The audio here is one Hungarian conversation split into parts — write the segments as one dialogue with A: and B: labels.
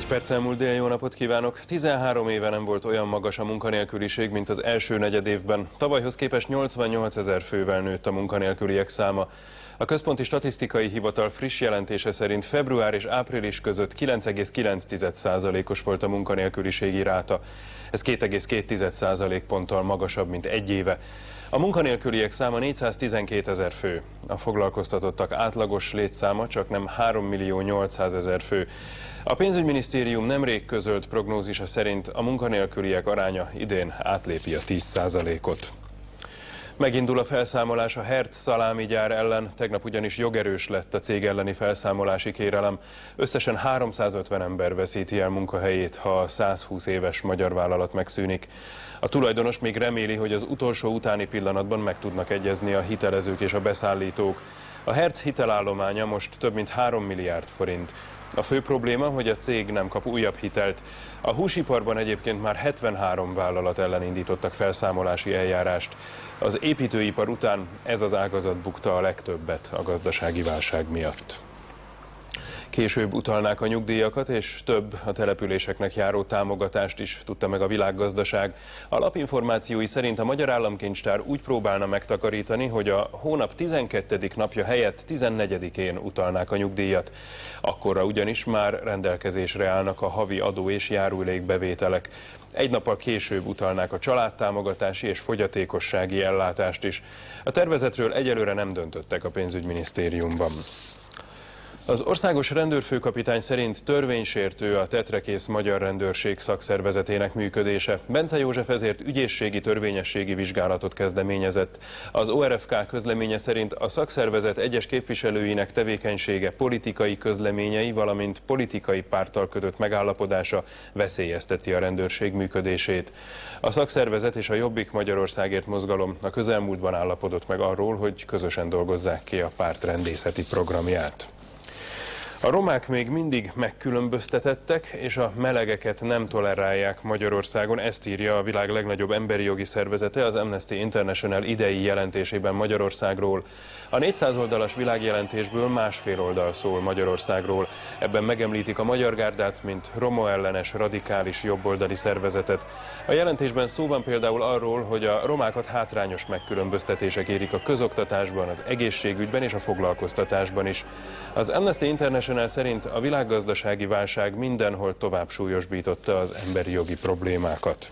A: perc elmúlt dél, jó napot kívánok! 13 éve nem volt olyan magas a munkanélküliség, mint az első negyedévben. Tavalyhoz képest 88 000 fővel nőtt a munkanélküliek száma. A Központi Statisztikai Hivatal friss jelentése szerint február és április között 9,9%-os volt a munkanélküliségi ráta. Ez 2,2 ponttal magasabb, mint egy éve. A munkanélküliek száma 412 000 fő. A foglalkoztatottak átlagos létszáma csaknem 3 800 000 fő. A pénzügyminisztérium nemrég közölt prognózisa szerint a munkanélküliek aránya idén átlépi a 10%-ot. Megindul a felszámolás a Hertz szalámigyár ellen, tegnap ugyanis jogerős lett a cég elleni felszámolási kérelem. Összesen 350 ember veszíti el munkahelyét, ha a 120 éves magyar vállalat megszűnik. A tulajdonos még reméli, hogy az utolsó utáni pillanatban meg tudnak egyezni a hitelezők és a beszállítók. A Hertz hitelállománya most több mint 3 milliárd forint. A fő probléma, hogy a cég nem kap újabb hitelt. A húsiparban egyébként már 73 vállalat ellen indítottak felszámolási eljárást. Az építőipar után ez az ágazat bukta a legtöbbet a gazdasági válság miatt. Később utalnák a nyugdíjakat, és több a településeknek járó támogatást is, tudta meg a Világgazdaság. A lapinformációi szerint a Magyar Államkincstár úgy próbálna megtakarítani, hogy a hónap 12. napja helyett 14-én utalnák a nyugdíjat. Akkorra ugyanis már rendelkezésre állnak a havi adó és járulékbevételek. Egy nappal később utalnák a családtámogatási és fogyatékossági ellátást is. A tervezetről egyelőre nem döntöttek a pénzügyminisztériumban. Az országos rendőrfőkapitány szerint törvénysértő a tetrekész magyar rendőrség szakszervezetének működése. Bence József ezért ügyészségi törvényességi vizsgálatot kezdeményezett. Az ORFK közleménye szerint a szakszervezet egyes képviselőinek tevékenysége, politikai közleményei, valamint politikai párttal kötött megállapodása veszélyezteti a rendőrség működését. A szakszervezet és a Jobbik Magyarországért mozgalom a közelmúltban állapodott meg arról, hogy közösen dolgozzák ki a párt rendészeti programját. A romák még mindig megkülönböztetettek, és a melegeket nem tolerálják Magyarországon, ezt írja a világ legnagyobb emberi jogi szervezete, az Amnesty International idei jelentésében Magyarországról. A 400 oldalas világjelentésből másfél oldal szól Magyarországról. Ebben megemlítik a Magyar Gárdát, mint romaellenes, radikális jobboldali szervezetet. A jelentésben szó van például arról, hogy a romákat hátrányos megkülönböztetések érik a közoktatásban, az egészségügyben és a foglalkoztatásban is. Az Amnesty International szerint a világgazdasági válság mindenhol tovább súlyosbította az emberi jogi problémákat.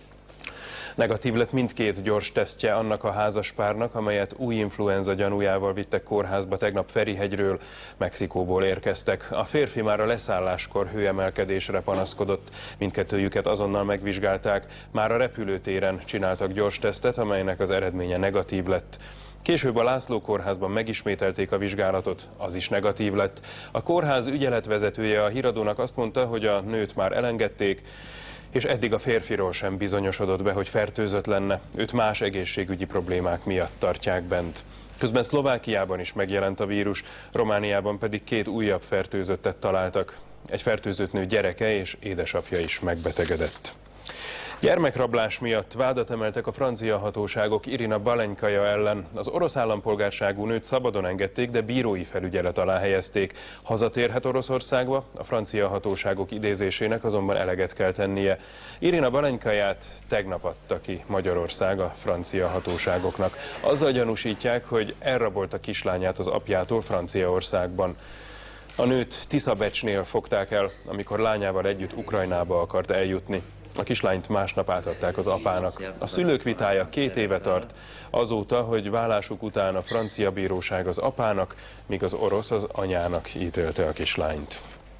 A: Negatív lett mindkét gyors tesztje annak a házaspárnak, amelyet új influenza gyanújával vittek kórházba tegnap Ferihegyről, Mexikóból érkeztek. A férfi már a leszálláskor hőemelkedésre panaszkodott, mindkettőjüket azonnal megvizsgálták, már a repülőtéren csináltak gyors tesztet, amelynek az eredménye negatív lett. Később a László kórházban megismételték a vizsgálatot, az is negatív lett. A kórház ügyeletvezetője a Híradónak azt mondta, hogy a nőt már elengedték, és eddig a férfiról sem bizonyosodott be, hogy fertőzött lenne. Őt más egészségügyi problémák miatt tartják bent. Közben Szlovákiában is megjelent a vírus, Romániában pedig 2 újabb fertőzöttet találtak. Egy fertőzött nő gyereke és édesapja is megbetegedett. Gyermekrablás miatt vádat emeltek a francia hatóságok Irina Balenkaja ellen. Az orosz állampolgárságú nőt szabadon engedték, de bírói felügyelet alá helyezték. Hazatérhet Oroszországba, a francia hatóságok idézésének azonban eleget kell tennie. Irina Balenkaját tegnap adta ki Magyarország a francia hatóságoknak. Azzal gyanúsítják, hogy elrabolta kislányát az apjától Franciaországban. A nőt Tiszabecsnél fogták el, amikor lányával együtt Ukrajnába akart eljutni. A kislányt másnap átadták az apának. A szülők vitája 2 éve tart, azóta, hogy válásuk után a francia bíróság az apának, míg az orosz az anyának ítélte a kislányt.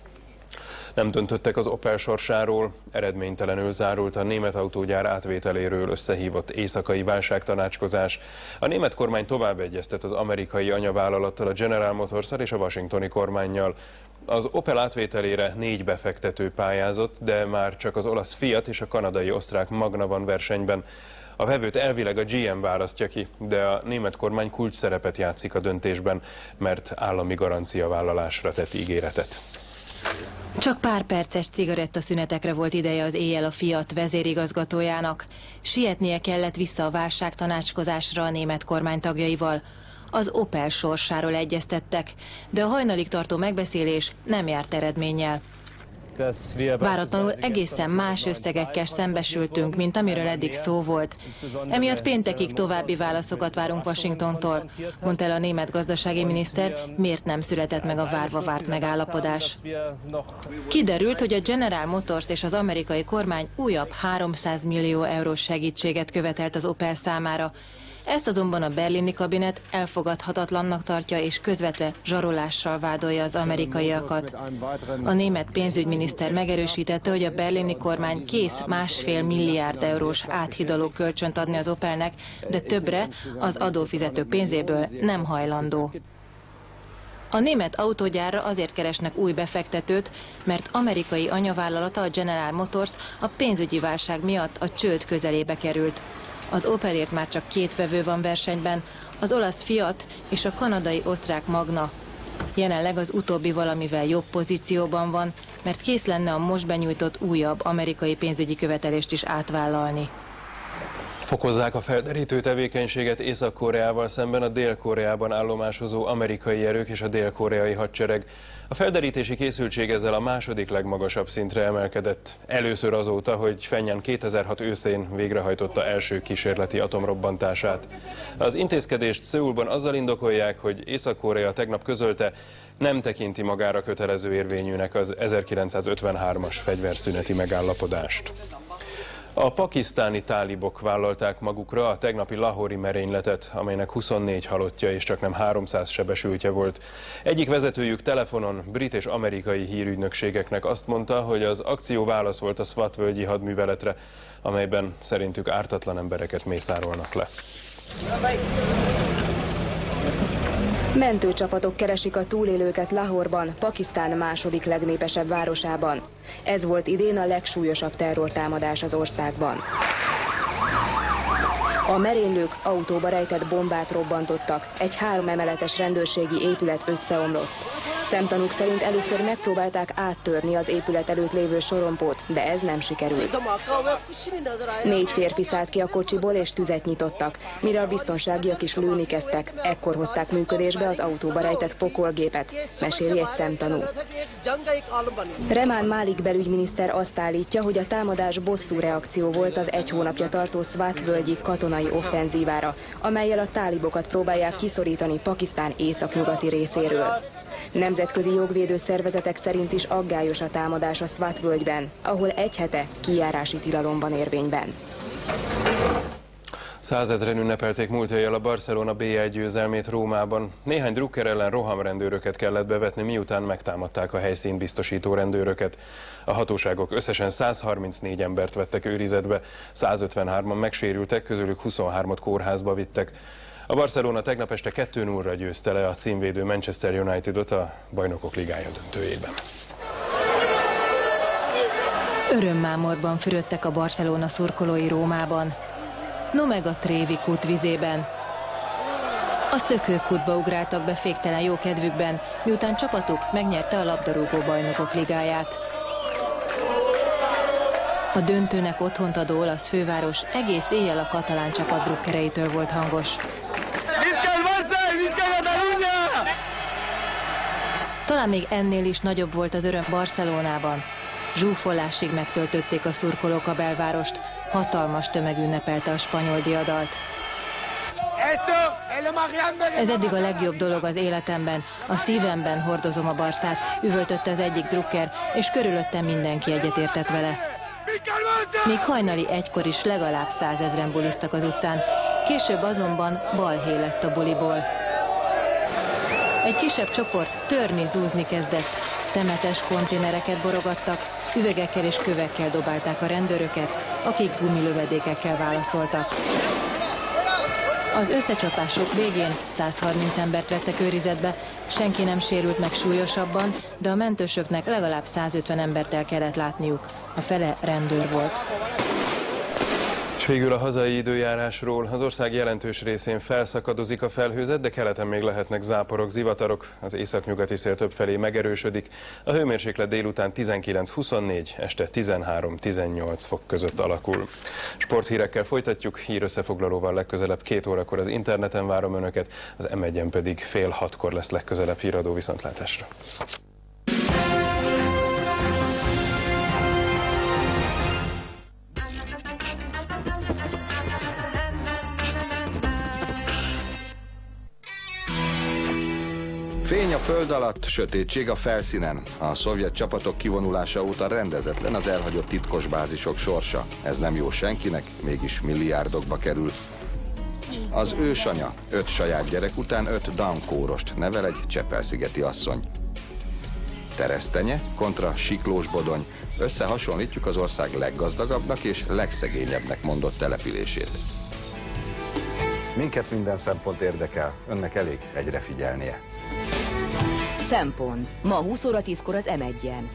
A: Nem döntöttek az Opel sorsáról, eredménytelenül zárult a német autógyár átvételéről összehívott éjszakai válságtanácskozás. A német kormány tovább egyeztet az amerikai anyavállalattal, a General Motors-szal és a washingtoni kormánnyal. Az Opel átvételére 4 befektető pályázott, de már csak az olasz Fiat és a kanadai-osztrák Magna van versenyben. A vevőt elvileg a GM választja ki, de a német kormány kulcs szerepet játszik a döntésben, mert állami garanciavállalásra tett ígéretet.
B: Csak pár perces cigarettaszünetekre volt ideje az éjjel a Fiat vezérigazgatójának. Sietnie kellett vissza a válságtanácskozásra a német kormány tagjaival. Az Opel sorsáról egyeztettek, de a hajnalig tartó megbeszélés nem járt eredménnyel. Váratlanul egészen más összegekkel szembesültünk, mint amiről eddig szó volt. Emiatt péntekig további válaszokat várunk Washingtontól, mondta el a német gazdasági miniszter, miért nem született meg a várva várt megállapodás. Kiderült, hogy a General Motors és az amerikai kormány újabb 300 millió eurós segítséget követelt az Opel számára. Ezt azonban a berlini kabinet elfogadhatatlannak tartja és közvetve zsarolással vádolja az amerikaiakat. A német pénzügyminiszter megerősítette, hogy a berlini kormány kész 1,5 milliárd eurós áthidaló kölcsönt adni az Opelnek, de többre az adófizetők pénzéből nem hajlandó. A német autógyárra azért keresnek új befektetőt, mert amerikai anyavállalata, a General Motors a pénzügyi válság miatt a csőd közelébe került. Az Opelért már csak 2 vevő van versenyben, az olasz Fiat és a kanadai-osztrák Magna. Jelenleg az utóbbi valamivel jobb pozícióban van, mert kész lenne a most benyújtott újabb amerikai pénzügyi követelést is átvállalni.
A: Fokozzák a felderítő tevékenységet Észak-Koreával szemben a Dél-Koreában állomásozó amerikai erők és a dél-koreai hadsereg. A felderítési készültség ezzel a második legmagasabb szintre emelkedett. Először azóta, hogy Pchöngjang 2006 őszén végrehajtotta első kísérleti atomrobbantását. Az intézkedést Szöulban azzal indokolják, hogy Észak-Korea tegnap közölte, nem tekinti magára kötelező érvényűnek az 1953-as fegyverszüneti megállapodást. A pakisztáni tálibok vállalták magukra a tegnapi lahori merényletet, amelynek 24 halottja és csaknem 300 sebesültje volt. Egyik vezetőjük telefonon brit és amerikai hírügynökségeknek azt mondta, hogy az akció válasz volt a Swat völgyi hadműveletre, amelyben szerintük ártatlan embereket mészárolnak le.
C: Mentőcsapatok keresik a túlélőket Lahorban, Pakisztán második legnépesebb városában. Ez volt idén a legsúlyosabb terrortámadás az országban. A merénylők autóba rejtett bombát robbantottak, egy 3 emeletes rendőrségi épület összeomlott. Szemtanúk szerint először megpróbálták áttörni az épület előtt lévő sorompót, de ez nem sikerült. 4 férfi szállt ki a kocsiból és tüzet nyitottak, mire a biztonságiak is lőni kezdtek. Ekkor hozták működésbe az autóba rejtett pokolgépet, meséli egy szemtanú. Rehman Malik belügyminiszter azt állítja, hogy a támadás bosszú reakció volt az 1 hónapja tartó Swat völgyi katonai offenzívára, amellyel a tálibokat próbálják kiszorítani Pakisztán északnyugati részéről. Nemzetközi jogvédő szervezetek szerint is aggályos a támadás a Swat völgyben, ahol 1 hete kijárási tilalom van érvényben.
A: 100 000-en ünnepelték múlt éjjel a Barcelona BL győzelmét Rómában. Néhány drukker ellen rohamrendőröket kellett bevetni, miután megtámadták a helyszínt biztosító rendőröket. A hatóságok összesen 134 embert vettek őrizetbe, 153-an megsérültek, közülük 23-ot kórházba vittek. A Barcelona tegnap este 2-0-ra győzte le a címvédő Manchester Unitedot a Bajnokok Ligája döntőjében.
B: Örömmámorban fürödtek a Barcelona szurkolói Rómában. No meg a Trevi kút vizében. A szökőkútba ugráltak be féktelen jó kedvükben, miután csapatuk megnyerte a labdarúgó Bajnokok Ligáját. A döntőnek otthont adó olasz főváros egész éjjel a katalán csapat drukkereitől volt hangos. Talán még ennél is nagyobb volt az öröm Barcelonában. Zsúfolásig megtöltötték a szurkolók a belvárost, hatalmas tömeg ünnepelte a spanyol diadalt. Ez eddig a legjobb dolog az életemben, a szívemben hordozom a Barszát, üvöltötte az egyik drukker, és körülöttem mindenki egyetértett vele. Még hajnali 1-kor is legalább 100 000-en buliztak az utcán, később azonban balhé lett a buliból. Egy kisebb csoport törni, zúzni kezdett, szemetes konténereket borogattak, üvegekkel és kövekkel dobálták a rendőröket, akik gumilövedékekkel válaszoltak. Az összecsapások végén 130 embert vettek őrizetbe, senki nem sérült meg súlyosabban, de a mentősöknek legalább 150 embert el kellett látniuk. A fele rendőr volt.
A: És végül a hazai időjárásról. Az ország jelentős részén felszakadozik a felhőzet, de keleten még lehetnek záporok, zivatarok. Az északnyugati szél többfelé megerősödik. A hőmérséklet délután 19-24, este 13-18 fok között alakul. Sporthírekkel folytatjuk, hírösszefoglalóval legközelebb 2 órakor az interneten várom Önöket, az M1-en pedig 5:30-kor lesz legközelebb híradó. Viszontlátásra.
D: Fény a föld alatt, sötétség a felszínen. A szovjet csapatok kivonulása óta rendezetlen az elhagyott titkos bázisok sorsa. Ez nem jó senkinek, mégis milliárdokba kerül. Az ősanya 5 saját gyerek után 5 Down-kórost nevel egy Csepel-szigeti asszony. Teresztenye kontra Siklós-Bodony. Összehasonlítjuk az ország leggazdagabbnak és legszegényebbnek mondott települését. Minket minden szempont érdekel, önnek elég egyre figyelnie.
E: Szempont. Ma 20 óra 10-kor az M1-en.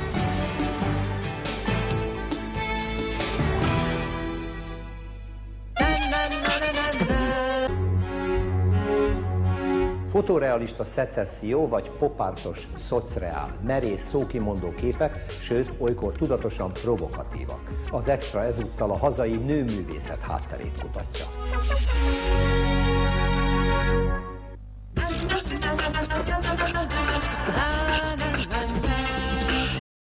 F: Fotorealista szecesszió vagy popártos szocreál, merész szókimondó képek, sőt, olykor tudatosan provokatívak. Az Extra ezúttal a hazai nőművészet hátterét kutatja.